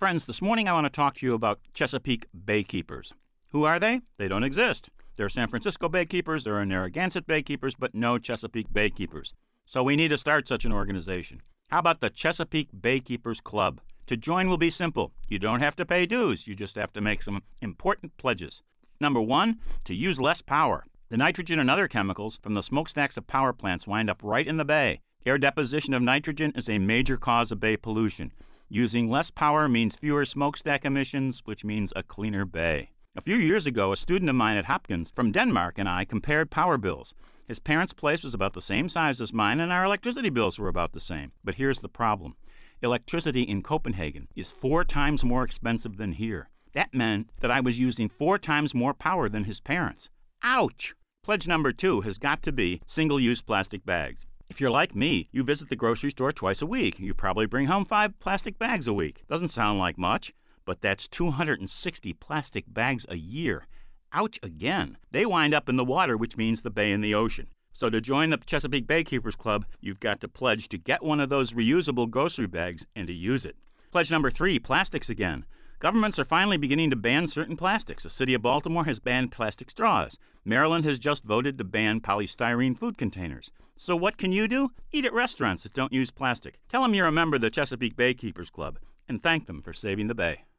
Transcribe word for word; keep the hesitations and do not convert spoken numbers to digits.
Friends, this morning I want to talk to you about Chesapeake Baykeepers. Who are they? They don't exist. There are San Francisco Baykeepers, there are Narragansett Baykeepers, but no Chesapeake Baykeepers. So we need to start such an organization. How about the Chesapeake Baykeepers Club? To join will be simple. You don't have to pay dues. You just have to make some important pledges. Number one, to use less power. The nitrogen and other chemicals from the smokestacks of power plants wind up right in the bay. Air deposition of nitrogen is a major cause of bay pollution. Using less power means fewer smokestack emissions, which means a cleaner bay. A few years ago, a student of mine at Hopkins from Denmark and I compared power bills. His parents' place was about the same size as mine, and our electricity bills were about the same. But here's the problem. Electricity in Copenhagen is four times more expensive than here. That meant that I was using four times more power than his parents. Ouch! Pledge number two has got to be single-use plastic bags. If you're like me, you visit the grocery store twice a week. You probably bring home five plastic bags a week. Doesn't sound like much, but that's two hundred sixty plastic bags a year. Ouch again. They wind up in the water, which means the bay and the ocean. So to join the Chesapeake Baykeepers Club, you've got to pledge to get one of those reusable grocery bags and to use it. Pledge number three, plastics again. Governments are finally beginning to ban certain plastics. The city of Baltimore has banned plastic straws. Maryland has just voted to ban polystyrene food containers. So what can you do? Eat at restaurants that don't use plastic. Tell them you're a member of the Chesapeake Baykeepers Club and thank them for saving the bay.